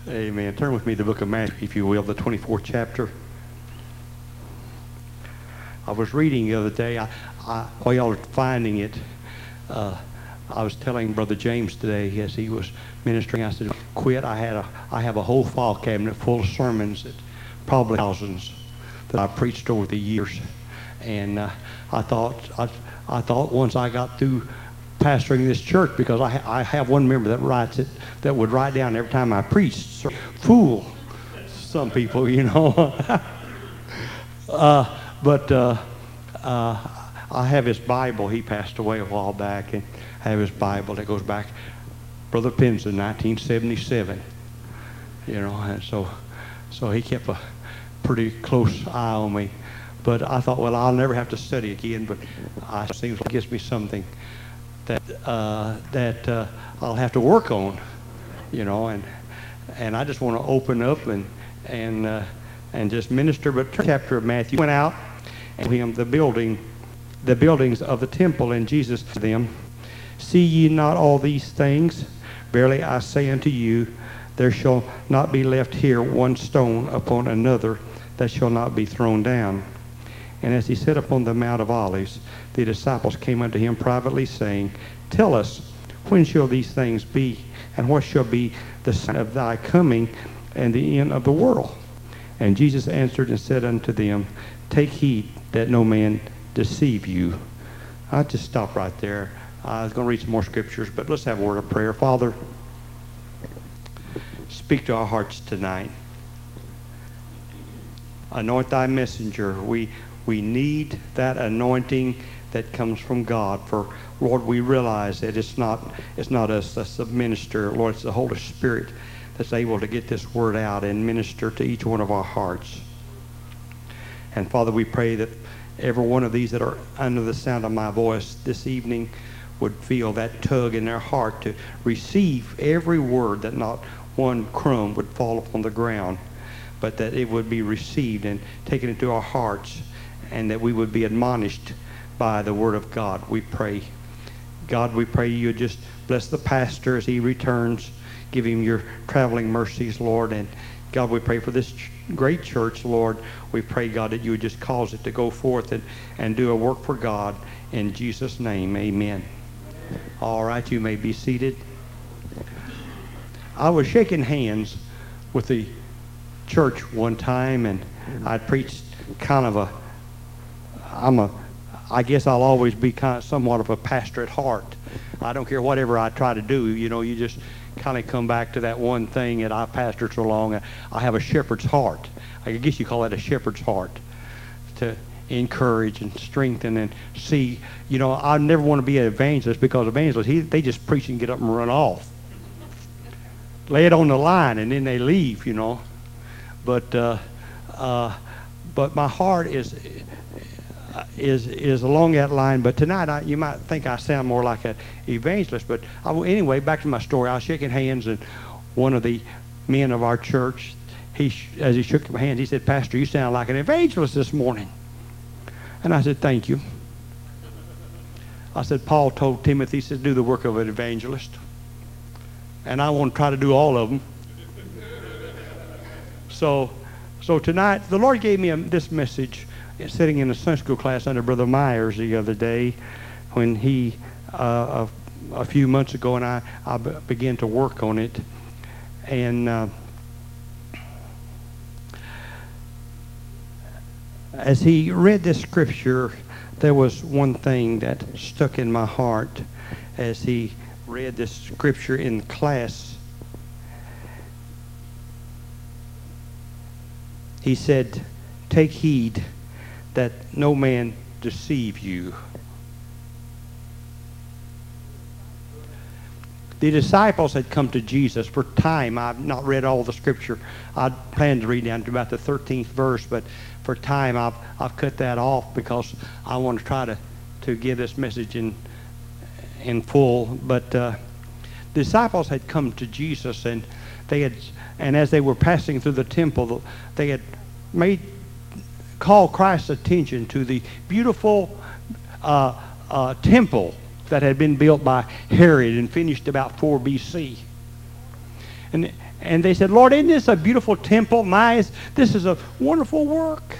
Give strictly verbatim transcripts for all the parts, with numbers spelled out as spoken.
Amen. Turn with me to the book of Matthew, if you will, the twenty-fourth chapter. I was reading the other day, I, I, while y'all are finding it, uh, I was telling Brother James today as he was ministering, I said, quit. I had a, I have a whole file cabinet full of sermons, that probably thousands, that I preached over the years. And uh, I thought, I, I thought once I got through pastoring this church, because I, ha I have one member that writes it, that would write down every time I preached. Fool some people, you know. uh, but uh, uh, I have his Bible. He passed away a while back, and I have his Bible that goes back, Brother Pinson, nineteen seventy-seven. You know, and so, so he kept a pretty close eye on me. But I thought, well, I'll never have to study again. But I, it seems like it gives me something that uh, that uh, I'll have to work on, you know, and and I just want to open up and and uh, and just minister. But chapter of Matthew went out and him the building, the buildings of the temple, and Jesus said to them, "See ye not all these things? Verily I say unto you, there shall not be left here one stone upon another that shall not be thrown down." And as he sat upon the Mount of Olives, the disciples came unto him privately, saying, "Tell us, when shall these things be? And what shall be the sign of thy coming and the end of the world?" And Jesus answered and said unto them, "Take heed that no man deceive you." I'll just stop right there. I was going to read some more scriptures, but let's have a word of prayer. Father, speak to our hearts tonight. Anoint thy messenger. We We need that anointing that comes from God. For Lord, we realize that it's not it's not us that's the minister. Lord, it's the Holy Spirit that's able to get this word out and minister to each one of our hearts. And Father, we pray that every one of these that are under the sound of my voice this evening would feel that tug in their heart to receive every word, that not one crumb would fall upon the ground, but that it would be received and taken into our hearts, and that we would be admonished by the word of God. We pray. God, we pray you just bless the pastor as he returns. Give him your traveling mercies, Lord. And God, we pray for this ch great church, Lord. We pray, God, that you would just cause it to go forth and, and do a work for God. In Jesus' name, amen. All right, you may be seated. I was shaking hands with the church one time, and I preached kind of a I'm a, I guess I'll always be kind of somewhat of a pastor at heart. I don't care whatever I try to do. You know, you just kind of come back to that one thing that I pastored so long. I have a shepherd's heart. I guess you call that a shepherd's heart, to encourage and strengthen and see. You know, I never want to be an evangelist, because evangelists, he, they just preach and get up and run off. Lay it on the line and then they leave, you know. But, uh, uh, but my heart is... is is along that line. But tonight I, you might think I sound more like an evangelist, but I, anyway, back to my story. I was shaking hands, and one of the men of our church, he as he shook my hands, he said, "Pastor, you sound like an evangelist this morning." And I said, "Thank you." I said, Paul told Timothy, he said, "Do the work of an evangelist," and I want to try to do all of them. so so tonight the Lord gave me a, this message sitting in a Sunday school class under Brother Myers the other day, when he uh, a, a few months ago, and I, I b began to work on it. And uh, as he read this scripture, there was one thing that stuck in my heart as he read this scripture in class. He said, "Take heed that no man deceive you." The disciples had come to Jesus for time. I've not read all the scripture. I planned to read down to about the thirteenth verse, but for time I've, I've cut that off, because I want to try to, to give this message in, in full. But uh, the disciples had come to Jesus, and they had, and as they were passing through the temple, they had made call Christ's attention to the beautiful uh, uh, temple that had been built by Herod and finished about four B C And, and they said, Lord, isn't this a beautiful temple? My, this is a wonderful work.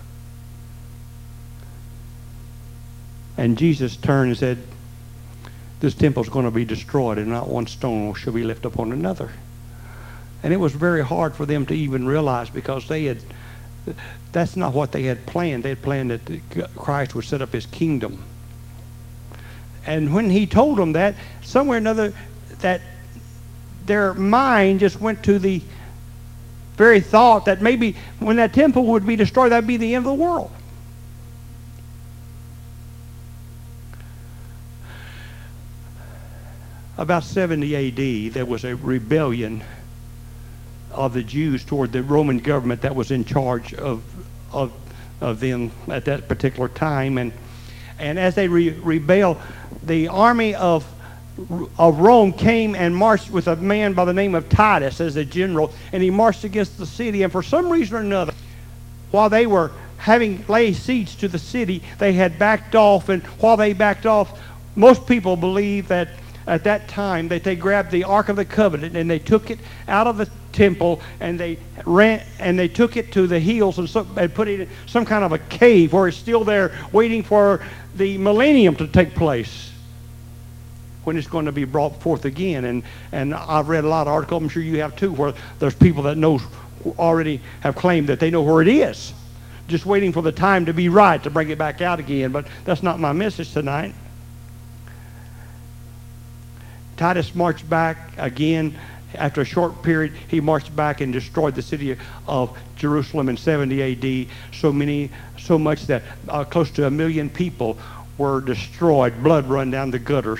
And Jesus turned and said, this temple is going to be destroyed, and not one stone shall be left upon another. And it was very hard for them to even realize, because they had, that's not what they had planned. They had planned that Christ would set up his kingdom. And when he told them that, somewhere or another, that their mind just went to the very thought that maybe when that temple would be destroyed, that would be the end of the world. About seventy A D, there was a rebellion of the Jews toward the Roman government that was in charge of of of them at that particular time, and and as they re rebelled, the army of of Rome came and marched with a man by the name of Titus as a general, and he marched against the city. And for some reason or another, while they were having laid siege to the city, they had backed off. And while they backed off, most people believe that at that time that they grabbed the Ark of the Covenant and they took it out of the temple, and they ran and they took it to the hills and, so, and put it in some kind of a cave where it's still there waiting for the millennium to take place, when it's going to be brought forth again. And and I've read a lot of articles, I'm sure you have too, where there's people that know, already have claimed that they know where it is, just waiting for the time to be right to bring it back out again. But that's not my message tonight. Titus marched back again. After a short period, he marched back and destroyed the city of Jerusalem in seventy A D. So many, so much that uh, close to a million people were destroyed. Blood run down the gutters.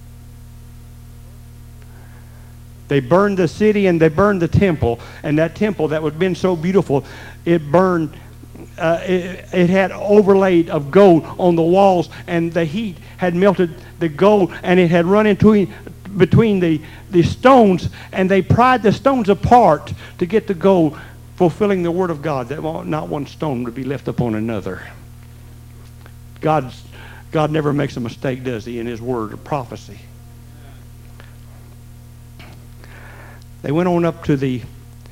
They burned the city and they burned the temple, and that temple that had been so beautiful, it burned. Uh, it, it had overlaid of gold on the walls, and the heat had melted the gold, and it had run into between the, the stones, and they pried the stones apart to get the gold, fulfilling the word of God, that not one stone would be left upon another. God's, God never makes a mistake, does he, in his word of prophecy. They went on up to the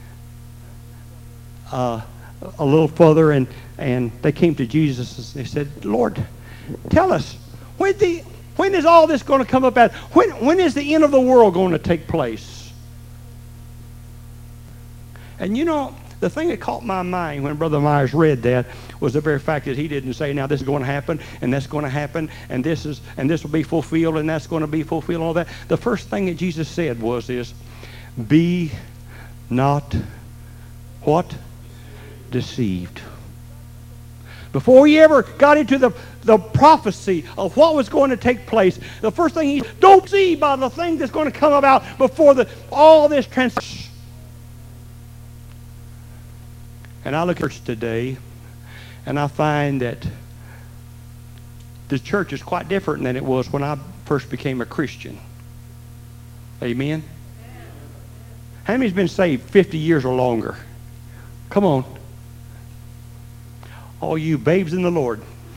uh, a little further, and and they came to Jesus and they said, Lord, tell us, when the when is all this going to come about? When when is the end of the world going to take place? And you know, the thing that caught my mind when Brother Myers read that was the very fact that he didn't say, now this is going to happen, and that's going to happen, and this is and this will be fulfilled, and that's going to be fulfilled, and all that. The first thing that Jesus said was this: be not what? Deceived. Before he ever got into the, the prophecy of what was going to take place, the first thing he said, don't see by the thing that's going to come about before the, all this transition. And I look at church today, and I find that the church is quite different than it was when I first became a Christian. Amen? How many's been saved fifty years or longer? Come on. All you babes in the Lord.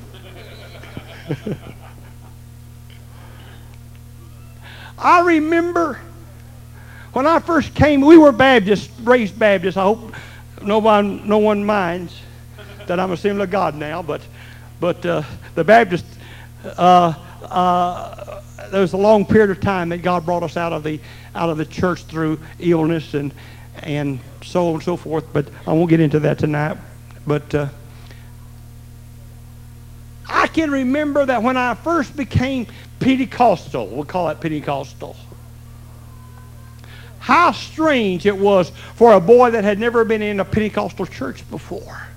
I remember when I first came, we were Baptists, raised Baptists. I hope no one, no one minds that I'm Assembly of God now, but but uh, the Baptist, uh, uh, there was a long period of time that God brought us out of the out of the church through illness and and so on and so forth. But I won't get into that tonight. But uh, I can remember that when I first became Pentecostal, we'll call it Pentecostal, how strange it was for a boy that had never been in a Pentecostal church before.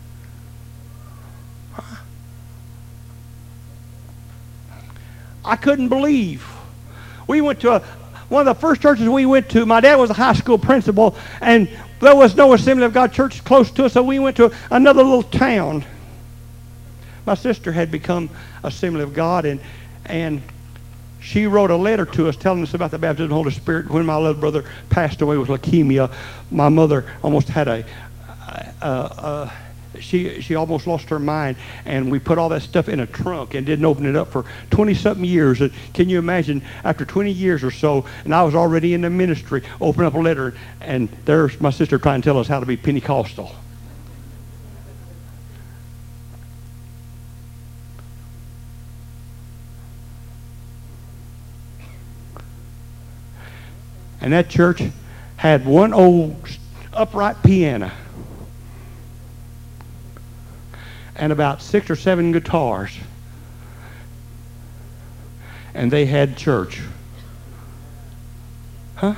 Huh? I couldn't believe. We went to a, one of the first churches we went to. My dad was a high school principal, and there was no Assembly of God church close to us, so we went to another little town. My sister had become Assembly of God, and and she wrote a letter to us telling us about the baptism of the Holy Spirit. When my little brother passed away with leukemia, my mother almost had a, a, a she she almost lost her mind, and we put all that stuff in a trunk and didn't open it up for twenty something years. And can you imagine, after twenty years or so, and I was already in the ministry, open up a letter, and there's my sister trying to tell us how to be Pentecostal. And that church had one old upright piano and about six or seven guitars, and they had church. Huh?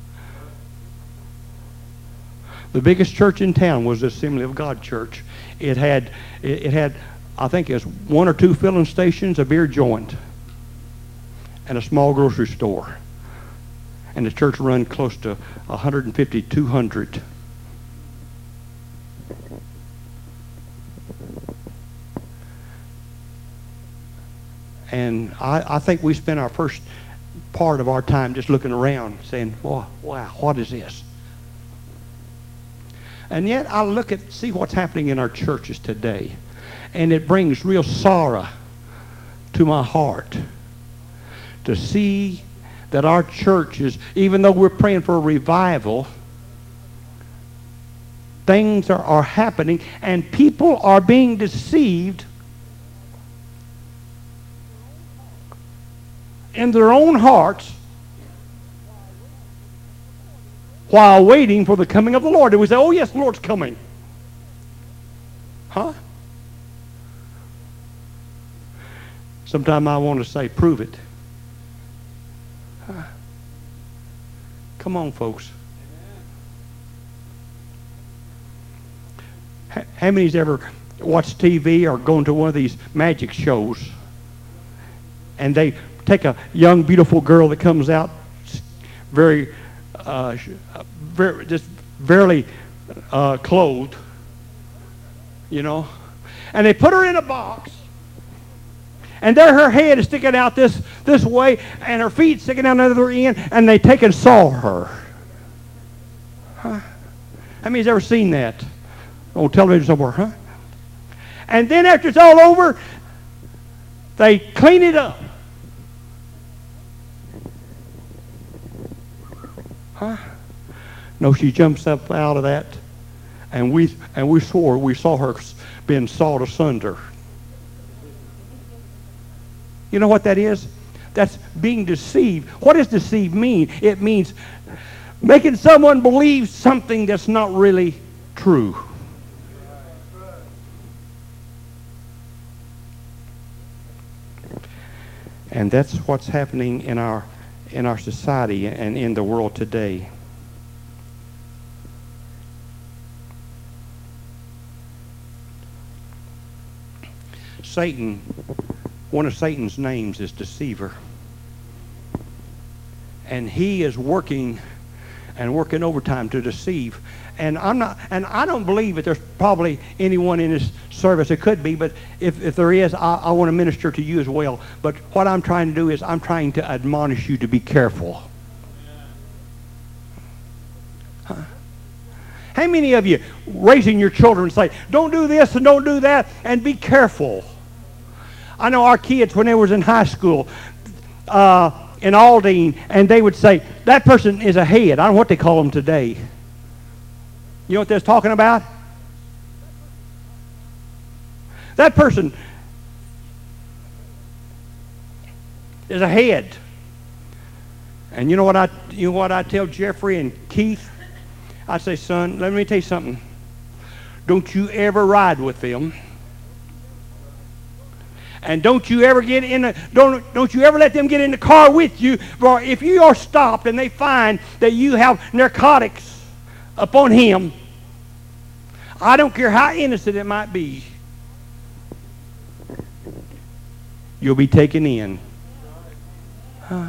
The biggest church in town was the Assembly of God Church. It had, it, it had, I think it was one or two filling stations, a beer joint, and a small grocery store. And the church run close to one hundred fifty, two hundred. And I, I think we spent our first part of our time just looking around saying, wow, wow, what is this? And yet I look at, see what's happening in our churches today, and it brings real sorrow to my heart to see that our churches, even though we're praying for a revival, things are, are happening and people are being deceived in their own hearts while waiting for the coming of the Lord. And we say, oh yes, the Lord's coming. Huh? Sometimes I want to say, prove it. Huh? Come on, folks. H- how many's ever watched T V or gone to one of these magic shows, and they take a young, beautiful girl that comes out very, uh, very just barely uh, clothed, you know, and they put her in a box, and there her head is sticking out this this way, and her feet sticking out the other end, and they take and saw her. Huh? How many's ever seen that on television somewhere, huh? And then after it's all over, they clean it up. Huh? No, she jumps up out of that, and we and we swore we saw her being sawed asunder. You know what that is? That's being deceived. What does deceive mean? It means making someone believe something that's not really true. And that's what's happening in our in our society and in the world today. Satan, one of Satan's names is deceiver. And he is working and working overtime to deceive. And I'm not, and I don't believe that there's probably anyone in this service. It could be, but if, if there is, I, I want to minister to you as well. But what I'm trying to do is I'm trying to admonish you to be careful. Huh? How many of you raising your children say, don't do this and don't do that, and be careful? I know our kids, when they was in high school, uh, in Aldine, and they would say, that person is a head. I don't know what they call them today. You know what they're talking about? That person is a head. And you know what I you know what I tell Jeffrey and Keith? I say, son, let me tell you something. Don't you ever ride with them. And don't you ever get in a, don't don't you ever let them get in the car with you. For if you are stopped and they find that you have narcotics upon him, I don't care how innocent it might be, you'll be taken in. Huh?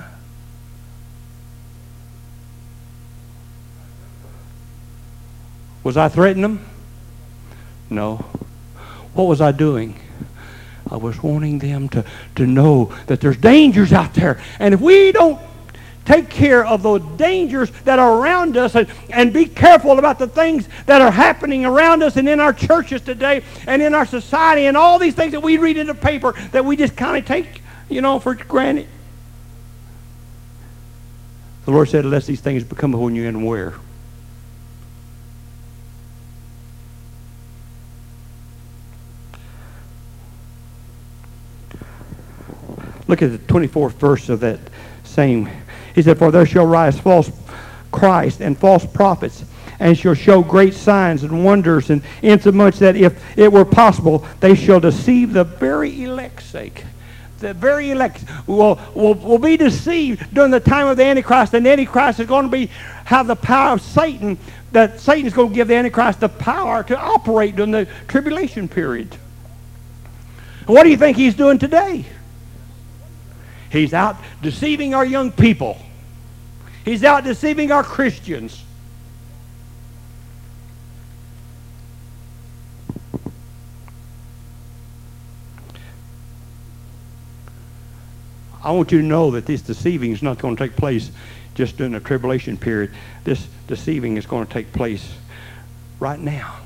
Was I threatening them? No. What was I doing? I was wanting them to, to know that there's dangers out there. And if we don't take care of those dangers that are around us and, and be careful about the things that are happening around us and in our churches today and in our society and all these things that we read in the paper that we just kind of take, you know, for granted. The Lord said, unless these things become upon you unaware. Look at the twenty-fourth verse of that same. He said, for there shall rise false Christ and false prophets, and shall show great signs and wonders, and insomuch that if it were possible, they shall deceive the very elect's sake. The very elect will, will, will be deceived during the time of the Antichrist, and the Antichrist is going to be have the power of Satan, that Satan is going to give the Antichrist the power to operate during the tribulation period. And what do you think he's doing today? He's out deceiving our young people. He's out deceiving our Christians. I want you to know that this deceiving is not going to take place just during the tribulation period. This deceiving is going to take place right now.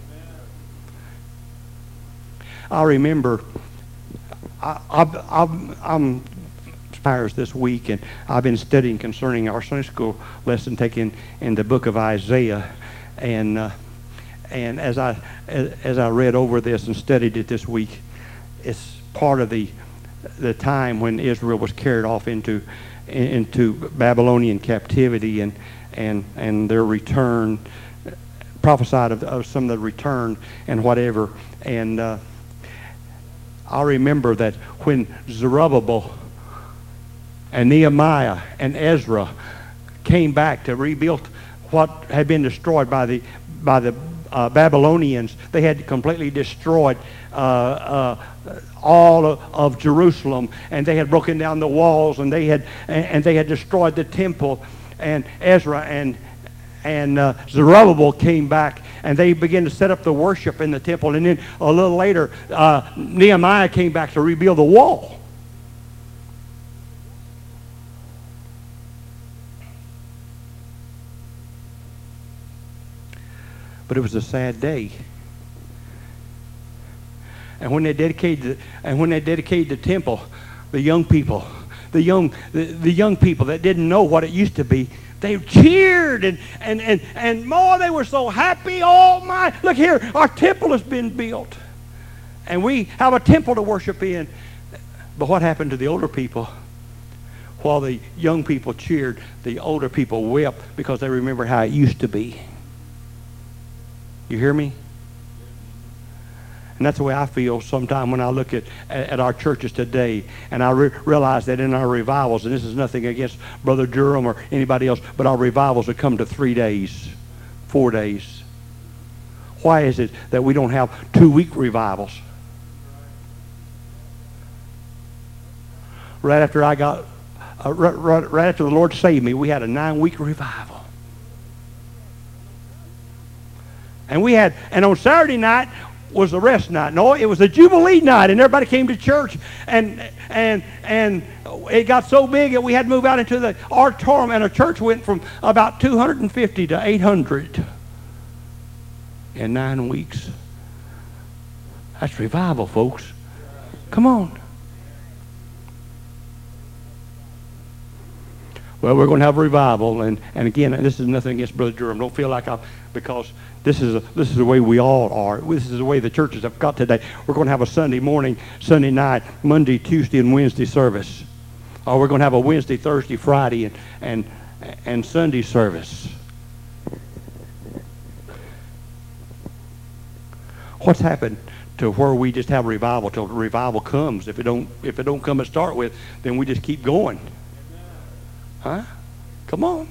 I remember I, I've, I've, I'm expires this week, and I've been studying concerning our Sunday school lesson taken in the book of Isaiah, and uh, and as I as, as I read over this and studied it this week, it's part of the the time when Israel was carried off into into Babylonian captivity, and and and their return, prophesied of, of some of the return and whatever. And uh, I remember that when Zerubbabel and Nehemiah and Ezra came back to rebuild what had been destroyed by the by the uh, Babylonians, they had completely destroyed uh, uh, all of, of Jerusalem, and they had broken down the walls, and they had and, and they had destroyed the temple. And Ezra and and uh, Zerubbabel came back, and they began to set up the worship in the temple. And then a little later, uh, Nehemiah came back to rebuild the wall. But it was a sad day. And when they dedicated the, and when they dedicated the temple, the young people, the young the, the young people that didn't know what it used to be, they cheered and and and and more. They were so happy. Oh my! Look here, our temple has been built, and we have a temple to worship in. But what happened to the older people? While the young people cheered, the older people wept because they remembered how it used to be. You hear me? And that's the way I feel sometimes when I look at, at our churches today, and I re realize that in our revivals, and this is nothing against Brother Durham or anybody else, but our revivals have come to three days, four days. Why is it that we don't have two-week revivals? Right after I got, uh, right, right, right after the Lord saved me, we had a nine-week revival. And we had, and on Saturday night was the rest night. No, it was a Jubilee night, and everybody came to church, and and and it got so big that we had to move out into the auditorium, and our church went from about two hundred fifty to eight hundred in nine weeks. That's revival, folks. Come on. Well, we're going to have a revival, and and again, this is nothing against Brother Durham. Don't feel like I, because this is a, this is the way we all are. This is the way the churches have got today. We're going to have a Sunday morning, Sunday night, Monday, Tuesday, and Wednesday service, or we're going to have a Wednesday, Thursday, Friday, and and and Sunday service. What's happened to where we just have revival till revival comes? If it don't if it don't come to start with, then we just keep going. Huh? Come on.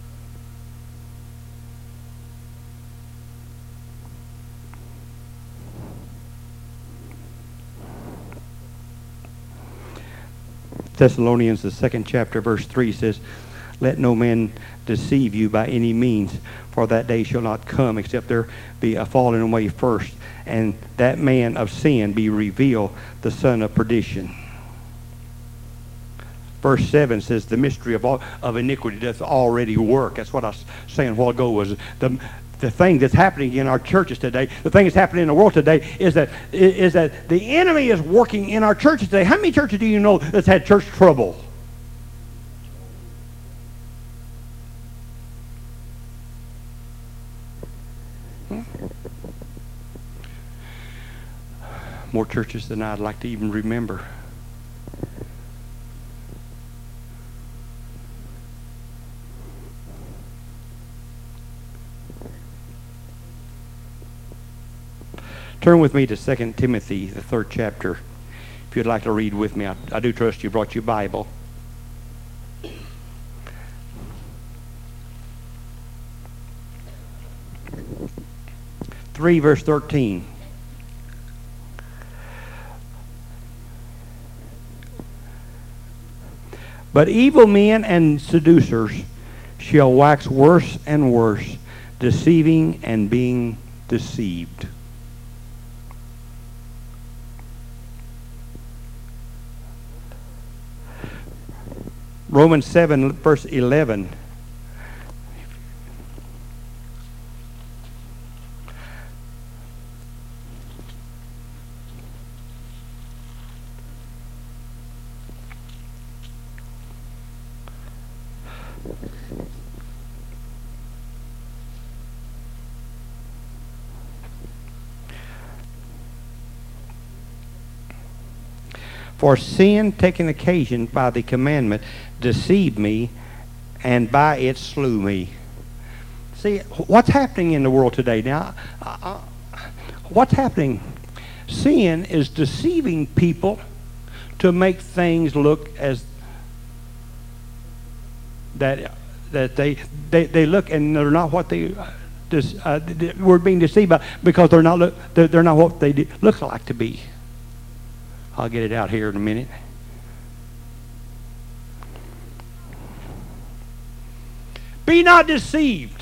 Thessalonians, the second chapter, verse three says, let no man deceive you by any means, for that day shall not come except there be a falling away first, and that man of sin be revealed, the son of perdition. verse seven says, the mystery of, all, of iniquity doth already work. That's what I was saying a while ago, was the, the thing that's happening in our churches today, the thing that's happening in the world today, is that, is that the enemy is working in our churches today. How many churches do you know that's had church trouble? More churches than I'd like to even remember. Turn with me to Second Timothy, the third chapter, if you'd like to read with me. I, I do trust you brought your Bible. three, verse thirteen. But evil men and seducers shall wax worse and worse, deceiving and being deceived. Romans seven, verse eleven. For sin, taking occasion by the commandment, deceived me, and by it slew me. See, what's happening in the world today now? Uh, what's happening? Sin is deceiving people to make things look as that that they they, they look, and they're not what they uh, we're being deceived by, because they're not they're, they're not what they look like to be. I'll get it out here in a minute. Be not deceived.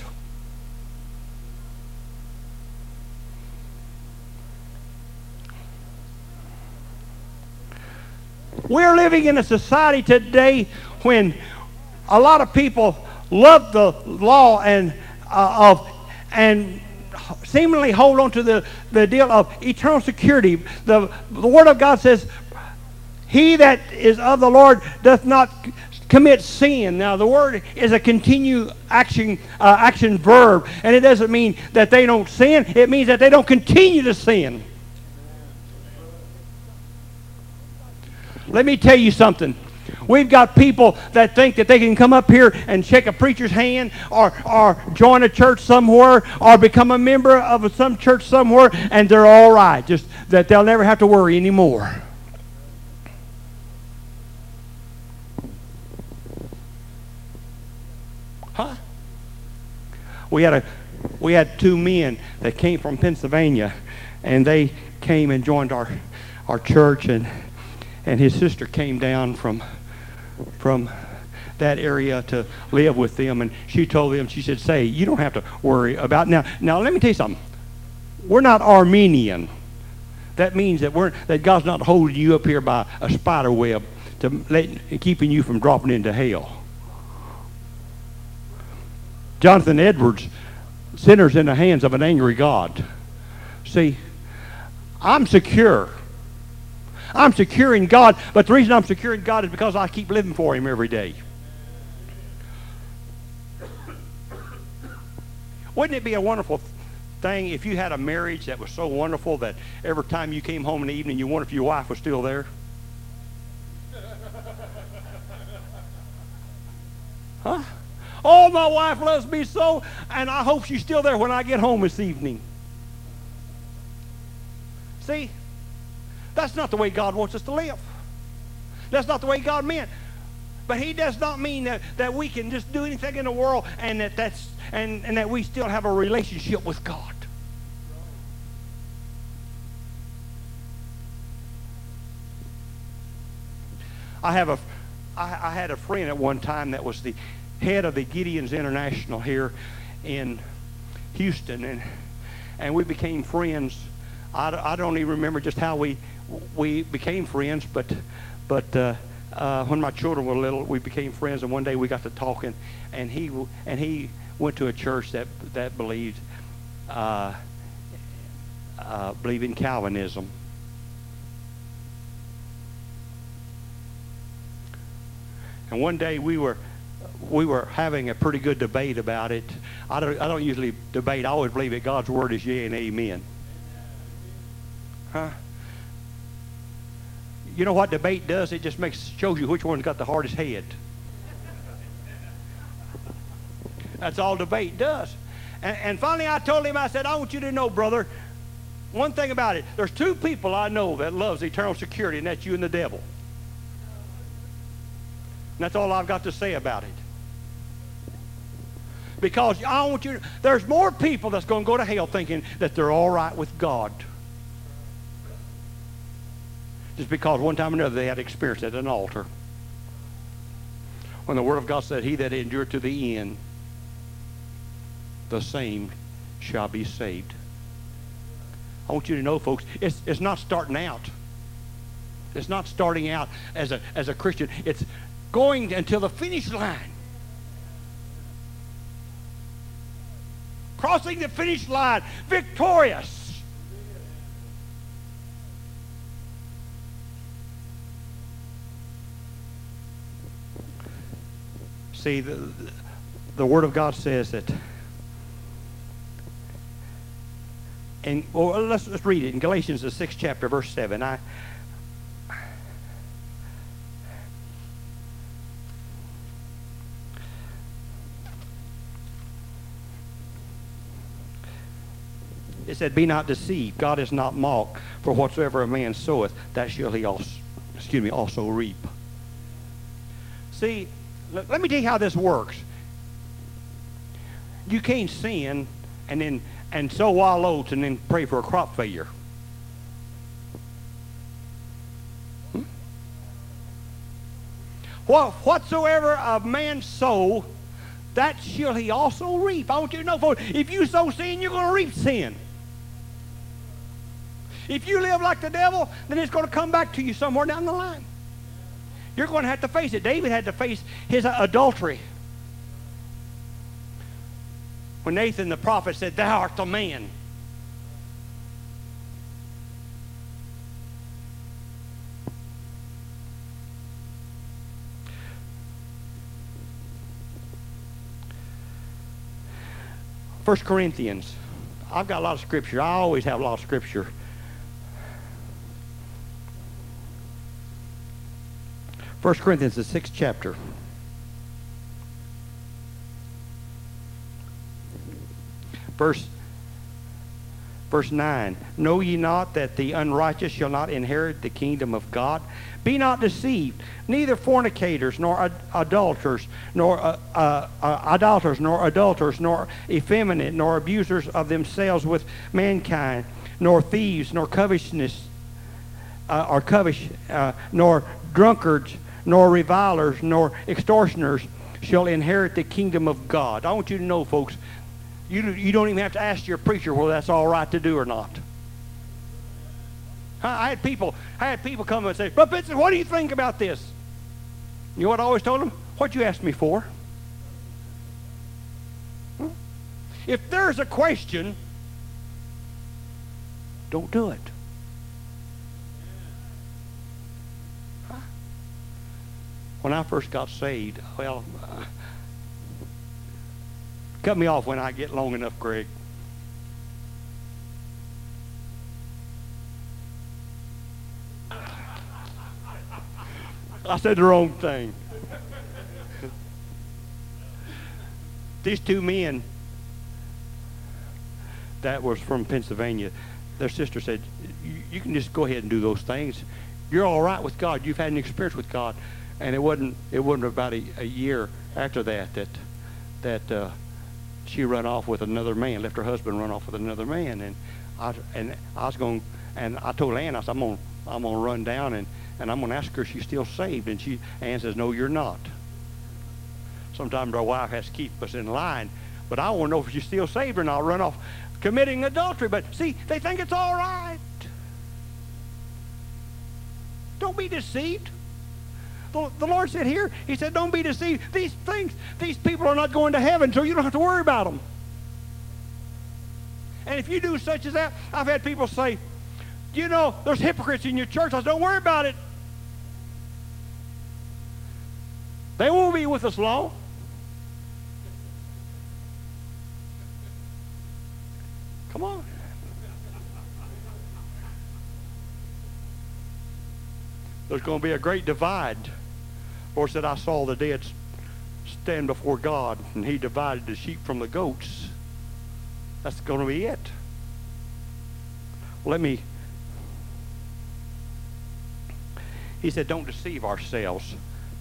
We're living in a society today when a lot of people love the law and uh, of and seemingly hold on to the, the deal of eternal security. The, the Word of God says, he that is of the Lord doth not commit sin. Now, the word is a continue action, uh, action verb, and it doesn't mean that they don't sin. It means that they don't continue to sin. Let me tell you something. We've got people that think that they can come up here and shake a preacher's hand, or, or join a church somewhere, or become a member of some church somewhere, and they're all right. Just that they'll never have to worry anymore. Huh? We had a we had two men that came from Pennsylvania, and they came and joined our our church, and and his sister came down from from that area to live with them, and she told them, she said, say, you don't have to worry about now now let me tell you something. We're not Armenian. That means that we're that God's not holding you up here by a spider web to let, keeping you from dropping into hell. Jonathan Edwards, sinners in the hands of an angry God. See, I'm secure. I'm secure in God, but the reason I'm secure in God is because I keep living for Him every day. Wouldn't it be a wonderful thing if you had a marriage that was so wonderful that every time you came home in the evening you wondered if your wife was still there? Huh? Oh, my wife loves me so, and I hope she's still there when I get home this evening. See? That's not the way God wants us to live. That's not the way God meant. But He does not mean that, that we can just do anything in the world and that that's and, and that we still have a relationship with God. I have a I, I had a friend at one time that was the head of the Gideon's International here in Houston, and and we became friends. I, I don't even remember just how we we became friends, but but uh, uh, when my children were little, we became friends, and one day we got to talking, and he and he went to a church that that believed uh, uh, believed in Calvinism. And one day we were we were having a pretty good debate about it. I don't I don't usually debate. I always believe that God's word is yea and amen. Huh? You know what debate does? It just makes shows you which one's got the hardest head. That's all debate does. And, and finally I told him, I said, I want you to know, brother, one thing about it. There's two people I know that loves eternal security, and that's you and the devil. And that's all I've got to say about it. Because I want you to, there's more people that's going to go to hell thinking that they're all right with God. Just because one time or another they had experience at an altar. When the Word of God said, he that endured to the end, the same shall be saved. I want you to know, folks, it's, it's not starting out. It's not starting out as a, as a Christian. It's going until the finish line. Crossing the finish line, victorious. See, the, the Word of God says that, and well, let's, let's read it in Galatians, the sixth chapter, verse seven. I, It said, be not deceived. God is not mocked. For whatsoever a man soweth, that shall he also, excuse me, also reap. See, let, let me tell you how this works. You can't sin and then and sow wild oats and then pray for a crop failure. Hmm? Well, whatsoever a man sow, that shall he also reap. I want you to know, folks, if you sow sin, you're going to reap sin. If you live like the devil, then it's going to come back to you somewhere down the line. You're going to have to face it. David had to face his adultery. When Nathan the prophet said, thou art the man. First Corinthians. I've got a lot of scripture. I always have a lot of scripture. First Corinthians, the sixth chapter. Verse, verse nine. Know ye not that the unrighteous shall not inherit the kingdom of God? Be not deceived, neither fornicators, nor ad adulterers, nor uh, uh, uh, idolaters, nor adulterers, nor effeminate, nor abusers of themselves with mankind, nor thieves, nor covetousness, uh, or covetous, uh, nor drunkards, nor revilers, nor extortioners shall inherit the kingdom of God. I want you to know, folks, you, you don't even have to ask your preacher whether that's all right to do or not. I had people, I had people come and say, Brother Benson, what do you think about this? You know what I always told them? What you asked me for? Hmm? If there's a question, don't do it. Huh? When I first got saved, well, uh, cut me off when I get long enough, Greg. I said the wrong thing. These two men that was from Pennsylvania, their sister said, you can just go ahead and do those things. You're all right with God. You've had an experience with God. And it wasn't it wasn't about a, a year after that that that uh, she run off with another man, left her husband run off with another man. And I and I was going and I told Ann, I said, I'm gonna I'm gonna run down and And I'm going to ask her if she's still saved. And she, Ann says, no, you're not. Sometimes our wife has to keep us in line. But I want to know if she's still saved or not. Run off committing adultery. But see, they think it's all right. Don't be deceived. the, the Lord said here, he said, don't be deceived. These things, these people are not going to heaven, so you don't have to worry about them. And if you do such as that, I've had people say, you know, there's hypocrites in your church. I said, don't worry about it. They won't be with us long. Come on. There's going to be a great divide. The Lord said, I saw the dead stand before God, and he divided the sheep from the goats. That's going to be it. Let me, he said, don't deceive ourselves.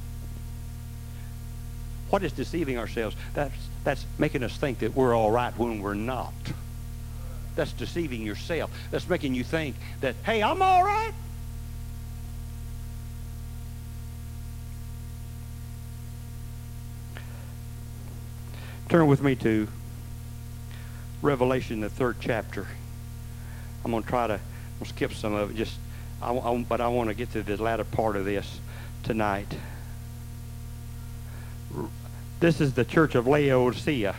What is deceiving ourselves? That's, that's making us think that we're all right when we're not. That's deceiving yourself. That's making you think that, hey, I'm all right. Turn with me to Revelation, the third chapter. I'm going to try to I'll skip some of it, just, I, I, but I want to get to the latter part of this tonight. This is the church of Laodicea.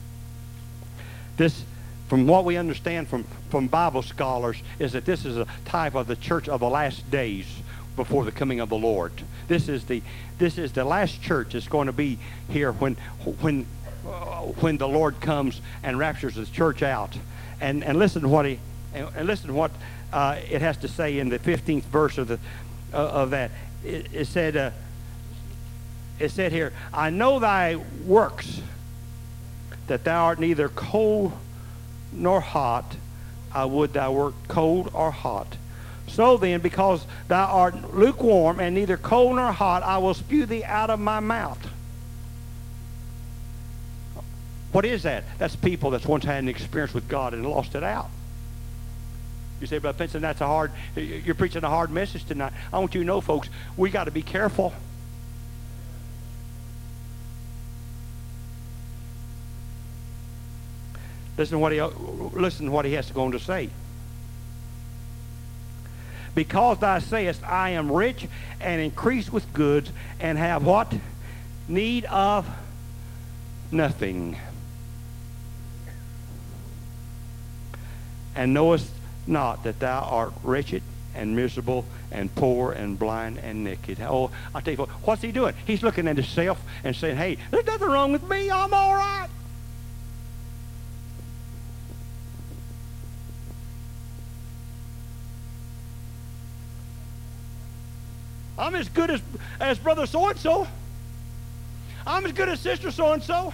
This, from what we understand from, from Bible scholars, is that this is a type of the church of the last days before the coming of the Lord. This is the this is the last church that's going to be here when when uh, when the Lord comes and raptures the church out. And and listen to what he and, and listen to what uh, it has to say in the fifteenth verse of the uh, of that. It, it said uh, it said here, I know thy works, that thou art neither cold nor hot. I would thou wert cold or hot. So then, because thou art lukewarm and neither cold nor hot, I will spew thee out of my mouth. What is that? That's people that's once had an experience with God and lost it out. You say, Brother Pinson, that's a hard, you're preaching a hard message tonight. I want you to know, folks, we got to be careful. Listen to what he, listen to what he has to go on to say. Because thou sayest, I am rich and increase with goods, and have what? Need of nothing. And knowest not that thou art wretched and miserable and poor and blind and naked. Oh, I'll tell you what, what's he doing? He's looking at himself and saying, hey, there's nothing wrong with me. I'm all right. I'm as good as, as brother so-and-so. I'm as good as sister so-and-so.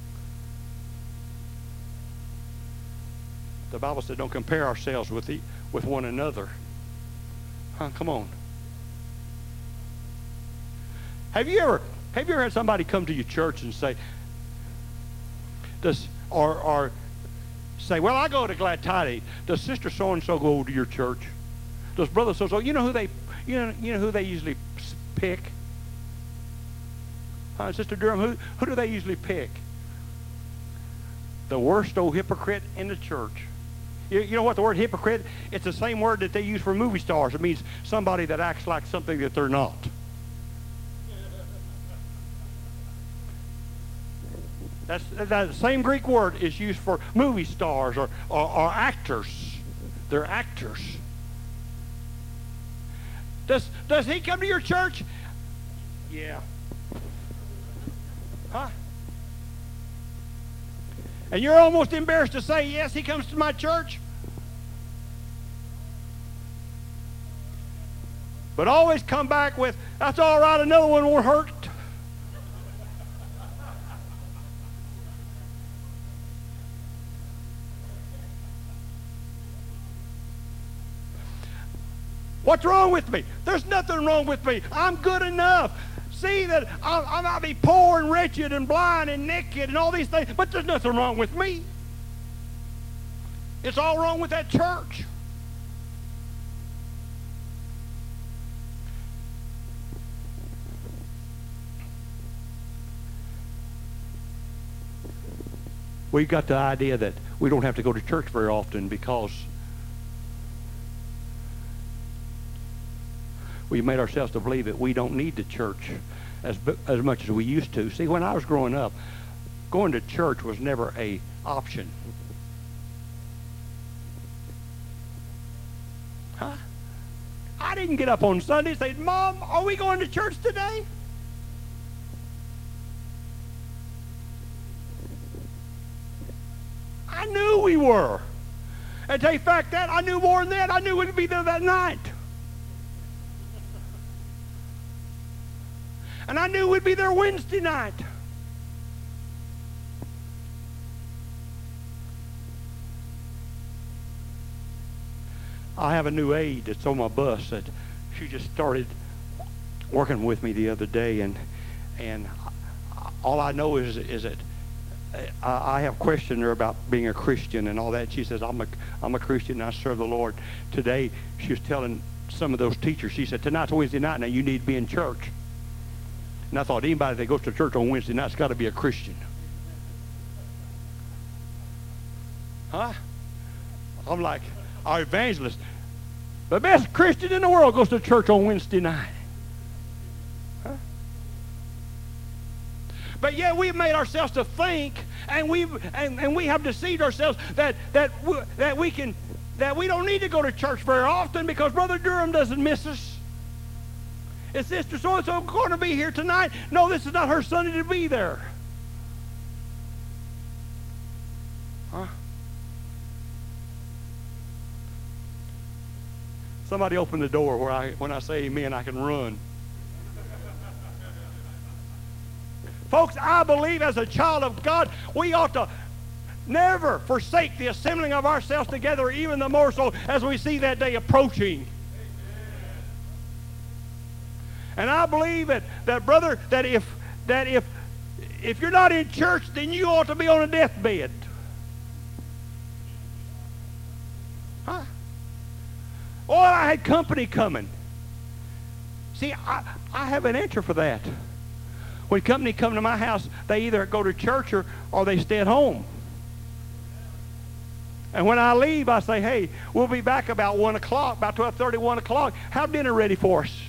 The Bible said don't compare ourselves with, the, with one another. Huh, come on. Have you ever, have you ever had somebody come to your church and say, does, or, or say, well, I go to Glad Tidings. Does sister so-and-so go to your church? Does brother so-and-so, you know who they You know, you know who they usually pick? Uh, Sister Durham, who, who do they usually pick? The worst old hypocrite in the church. You, you know what the word hypocrite? It's the same word that they use for movie stars. It means somebody that acts like something that they're not. That's, that same Greek word is used for movie stars or, or, or actors. They're actors. Does, does he come to your church? Yeah. Huh? And you're almost embarrassed to say, yes, he comes to my church. But always come back with, that's all right, another one won't hurt. What's wrong with me? There's nothing wrong with me. I'm good enough. See that I, I might be poor and wretched and blind and naked and all these things, but there's nothing wrong with me. It's all wrong with that church. We've got the idea that we don't have to go to church very often because we made ourselves to believe that we don't need the church as, as much as we used to. See, when I was growing up, going to church was never a option. Huh? I didn't get up on Sunday and say, Mom, are we going to church today? I knew we were. And to tell you the fact that, I knew more than that. I knew we'd be there that night. And I knew we'd be there Wednesday night. I have a new aide that's on my bus that she just started working with me the other day, and and all I know is is that I have questioned her about being a Christian and all that. She says, I'm a I'm a Christian and I serve the Lord. Today she was telling some of those teachers, she said, tonight's Wednesday night, now you need to be in church. And I thought, anybody that goes to church on Wednesday night's got to be a Christian. Huh? I'm like, our evangelist, the best Christian in the world, goes to church on Wednesday night. Huh? But yet we've made ourselves to think, and we and, and we have deceived ourselves that that we, that we can that we don't need to go to church very often because Brother Durham doesn't miss us. Is Sister so-and-so going to be here tonight? No, this is not her Sunday to be there. Huh? Somebody open the door where I, when I say amen, I can run. Folks, I believe as a child of God, we ought to never forsake the assembling of ourselves together, even the more so as we see that day approaching. And I believe that, that brother, that if that if if you're not in church, then you ought to be on a deathbed. Huh? Oh, I had company coming. See, I, I have an answer for that. When company come to my house, they either go to church or, or they stay at home. And when I leave, I say, hey, we'll be back about one o'clock, about twelve thirty, one o'clock. Have dinner ready for us.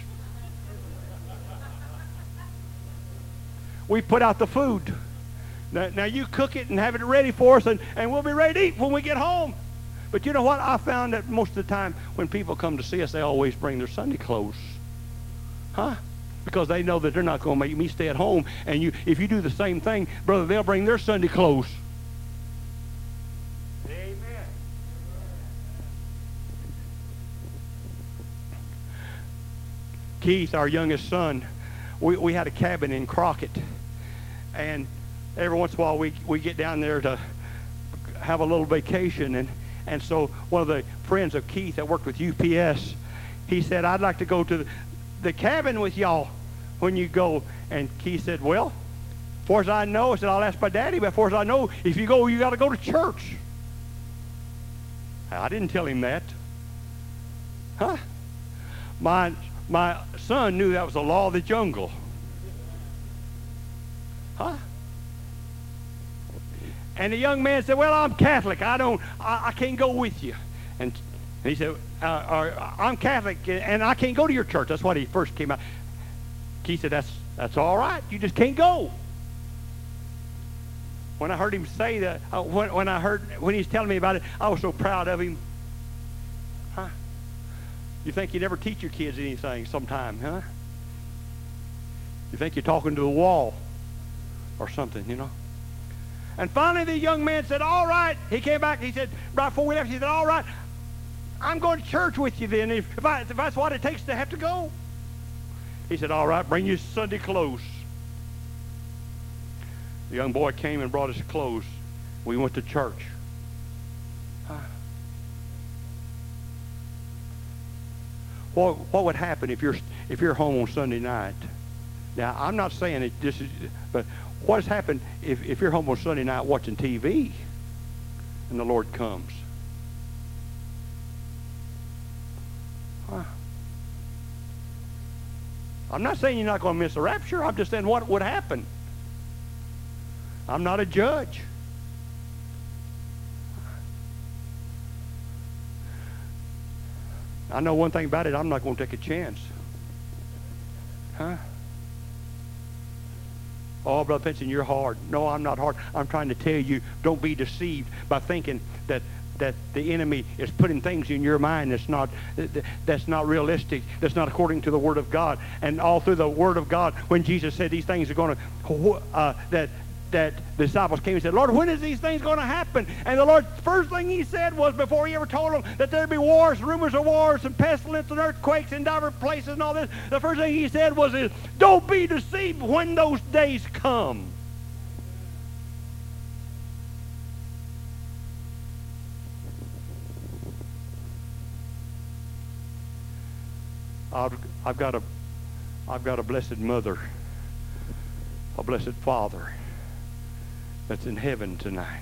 We put out the food. Now, now you cook it and have it ready for us, and, and we'll be ready to eat when we get home. But you know what? I found that most of the time when people come to see us, they always bring their Sunday clothes. Huh? Because they know that they're not going to make me stay at home. And you, if you do the same thing, brother, they'll bring their Sunday clothes. Amen. Keith, our youngest son, we, we had a cabin in Crockett. And every once in a while we, we get down there to have a little vacation. And, and so one of the friends of Keith that worked with U P S, he said, I'd like to go to the, the cabin with y'all when you go. And Keith said, well, as far as I know, I said, I'll ask my daddy, but as far as I know, if you go, you got to go to church. I didn't tell him that. Huh? My, my son knew that was the law of the jungle. Huh? And the young man said, well, I'm Catholic. I don't, I, I can't go with you. And, and he said, uh, or, I'm Catholic and I can't go to your church. That's what he first came out. Keith said, that's, that's all right. You just can't go. When I heard him say that, uh, when, when I heard, when he was telling me about it, I was so proud of him. Huh? You think you never teach your kids anything sometime, huh? You think you're talking to the wall or something, you know? And finally the young man said, all right. He came back, he said, right before we left, he said, all right, I'm going to church with you then, if, if, I, if that's what it takes to have to go. He said, all right, bring your Sunday clothes. The young boy came and brought his clothes. We went to church. Huh. What, what would happen if you're, if you're home on Sunday night? Now, I'm not saying it, this is, but what has happened if, if you're home on Sunday night watching T V and the Lord comes? Huh. I'm not saying you're not going to miss the rapture. I'm just saying what would happen. I'm not a judge. I know one thing about it. I'm not going to take a chance. Huh? Oh, Brother Pinson, you're hard. No, I'm not hard. I'm trying to tell you, don't be deceived by thinking that that the enemy is putting things in your mind that's not that's not realistic, that's not according to the Word of God. And all through the Word of God, when Jesus said these things are going to, uh, that that the disciples came and said, Lord, when is these things going to happen? And the Lord, first thing he said was, before he ever told them that there'd be wars, rumors of wars, and pestilence and earthquakes in different places and all this, the first thing he said was, is, don't be deceived when those days come. I've, I've got a, I've got a blessed mother, a blessed father that's in heaven tonight.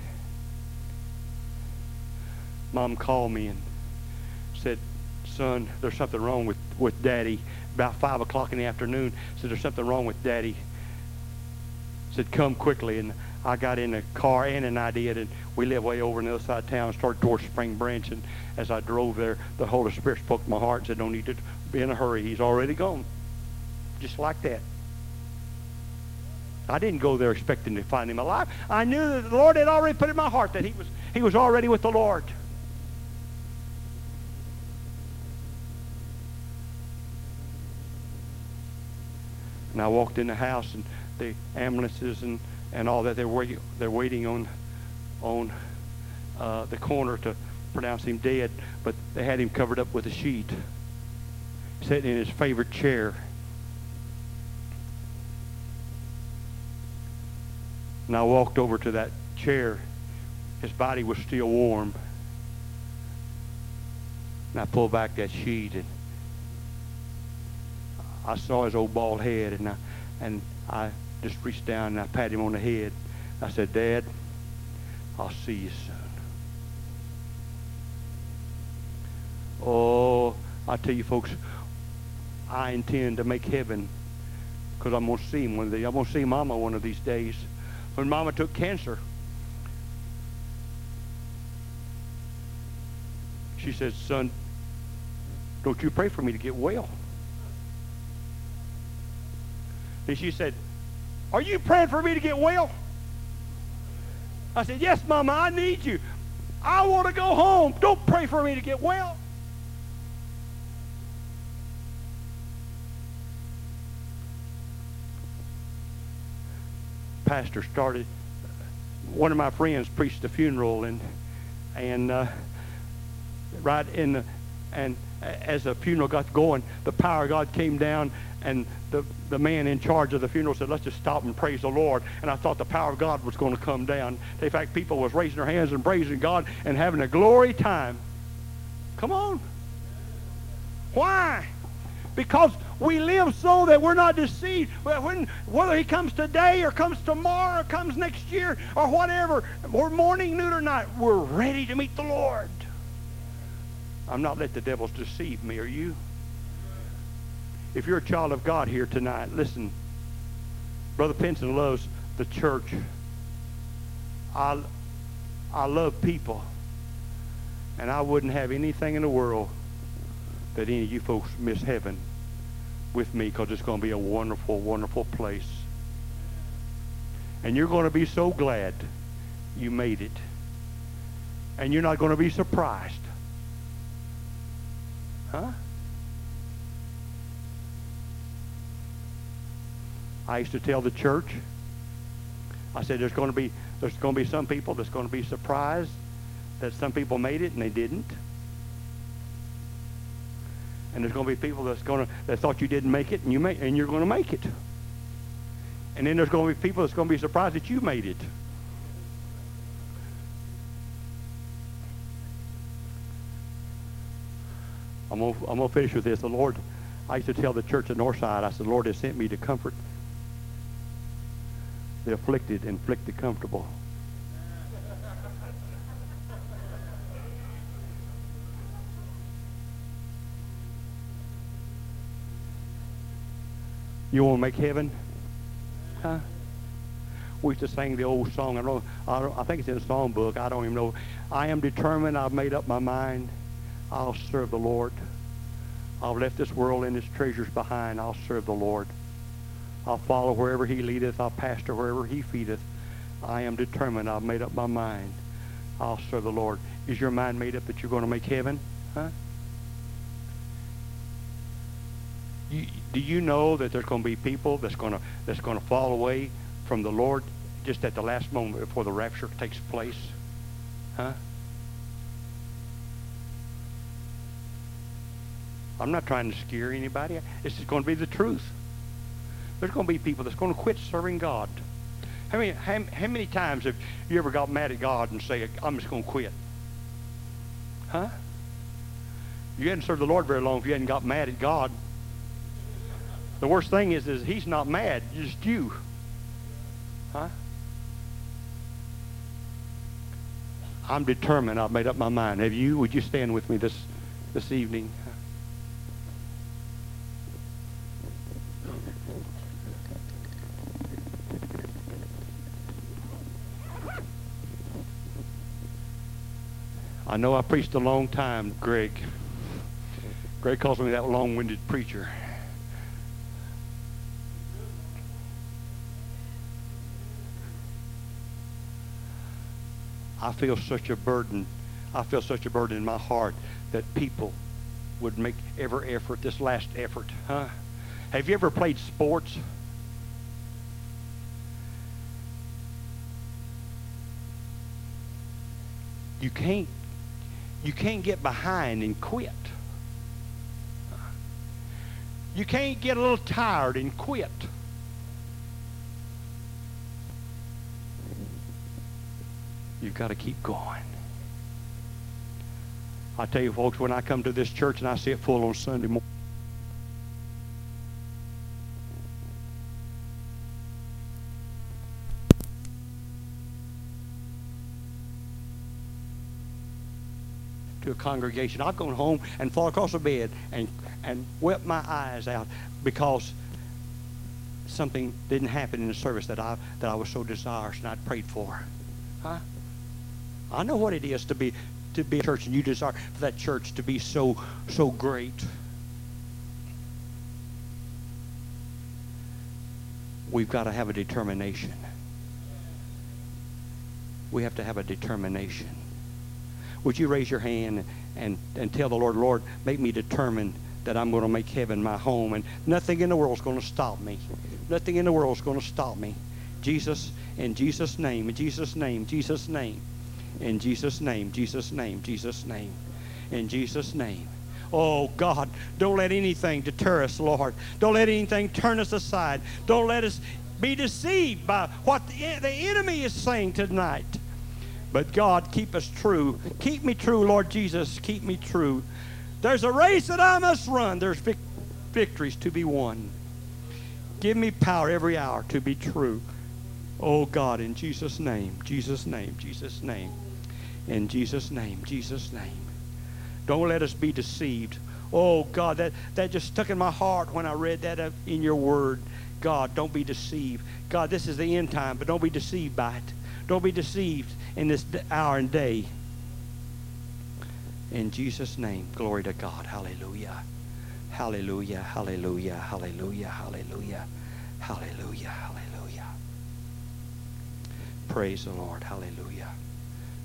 Mom called me and said, son, there's something wrong with, with Daddy. About five o'clock in the afternoon, said, there's something wrong with Daddy. Said, come quickly. And I got in the car, Ann and I did, and we live way over on the other side of town, started towards Spring Branch. And as I drove there, the Holy Spirit spoke to my heart and said, don't need to be in a hurry. He's already gone. Just like that. I didn't go there expecting to find him alive. I knew that the Lord had already put in my heart that he was, he was already with the Lord. And I walked in the house, and the ambulances and, and all that, they're waiting, they're waiting on, on uh, the corner to pronounce him dead, but they had him covered up with a sheet, sitting in his favorite chair. And I walked over to that chair. His body was still warm. And I pulled back that sheet, and I saw his old bald head, and I, and I just reached down and I patted him on the head. I said, Dad, I'll see you soon. Oh, I tell you folks, I intend to make heaven, because I'm going to see him one day. I'm going to see Mama one of these days. When Mama took cancer, she said, son, don't you pray for me to get well? And she said, are you praying for me to get well? I said, yes, Mama, I need you. I want to go home. Don't pray for me to get well. Pastor started, one of my friends preached a funeral, and and uh, right in the, and as the funeral got going, the power of God came down, and the the man in charge of the funeral said, let's just stop and praise the Lord. And I thought the power of God was going to come down. In fact, people was raising their hands and praising God and having a glory time. Come on. Why? Because we live so that we're not deceived. When, whether he comes today or comes tomorrow or comes next year or whatever, or morning, noon, or night, we're ready to meet the Lord. I'm not letting the devils deceive me, are you? If you're a child of God here tonight, listen. Brother Pinson loves the church. I, I love people. And I wouldn't have anything in the world that any of you folks miss heaven with me, because it's going to be a wonderful, wonderful place. And you're going to be so glad you made it. And you're not going to be surprised. Huh? I used to tell the church, I said there's going to be there's going to be some people that's going to be surprised that some people made it and they didn't. And there's going to be people that's going to that thought you didn't make it, and you make and you're going to make it. And then there's going to be people that's going to be surprised that you made it. I'm going to, I'm going to finish with this. The Lord, I used to tell the church at Northside, I said, the Lord has sent me to comfort the afflicted and afflict the comfortable. You want to make heaven? Huh? We used to sing the old song. I, don't, I, don't, I think it's in the songbook. I don't even know. I am determined. I've made up my mind. I'll serve the Lord. I've left this world and its treasures behind. I'll serve the Lord. I'll follow wherever he leadeth. I'll pastor wherever he feedeth. I am determined. I've made up my mind. I'll serve the Lord. Is your mind made up that you're going to make heaven? Huh? You, do you know that there's going to be people that's going to that's going to fall away from the Lord just at the last moment before the rapture takes place? Huh? I'm not trying to scare anybody. This is going to be the truth. There's going to be people that's going to quit serving God. How many, how, how many times have you ever got mad at God and say, I'm just going to quit? Huh? You hadn't served the Lord very long if you hadn't got mad at God. The worst thing is, is he's not mad, just you. Huh? I'm determined. I've made up my mind. Have you? Would you stand with me this, this evening? I know I preached a long time, Greg. Greg calls me that long-winded preacher. I feel such a burden. I feel such a burden in my heart that people would make every effort, this last effort. Huh? Have you ever played sports? You can't You can't get behind and quit. You can't get a little tired and quit. You've got to keep going. I tell you, folks, when I come to this church and I see it full on Sunday morning, to a congregation, I've gone home and fall across the bed and and wept my eyes out because something didn't happen in the service that I that I was so desirous and I'd prayed for. Huh? I know what it is to be to be a church, and you desire for that church to be so so great. We've got to have a determination. We have to have a determination. Would you raise your hand and, and tell the Lord, Lord, make me determined that I'm going to make heaven my home, and nothing in the world is going to stop me. Nothing in the world is going to stop me. Jesus, in Jesus' name, in Jesus' name, Jesus' name, in Jesus' name, Jesus' name, Jesus' name, in Jesus' name. Oh, God, don't let anything deter us, Lord. Don't let anything turn us aside. Don't let us be deceived by what the, the enemy is saying tonight. But God, keep us true. Keep me true, Lord Jesus. Keep me true. There's a race that I must run. There's vic victories to be won. Give me power every hour to be true. Oh, God, in Jesus' name, Jesus' name, Jesus' name, in Jesus' name, Jesus' name. Don't let us be deceived. Oh, God, that, that just stuck in my heart when I read that in your word. God, don't be deceived. God, this is the end time, but don't be deceived by it. Don't be deceived in this hour and day. In Jesus' name, glory to God. Hallelujah. Hallelujah. Hallelujah. Hallelujah. Hallelujah. Hallelujah. Hallelujah. Praise the Lord. Hallelujah.